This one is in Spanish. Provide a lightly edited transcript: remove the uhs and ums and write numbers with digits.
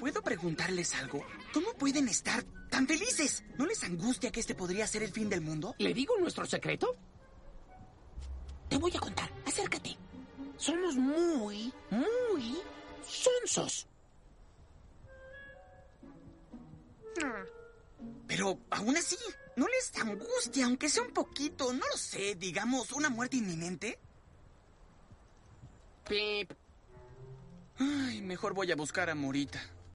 ¿Puedo preguntarles algo? ¿Cómo pueden estar tan felices? ¿No les angustia que este podría ser el fin del mundo? ¿Le digo nuestro secreto? Te voy a contar. Acércate. Somos muy sonsos. Pero aún así, ¿no les angustia, aunque sea un poquito, no lo sé, digamos, una muerte inminente? Pip. Ay, mejor voy a buscar a Morita.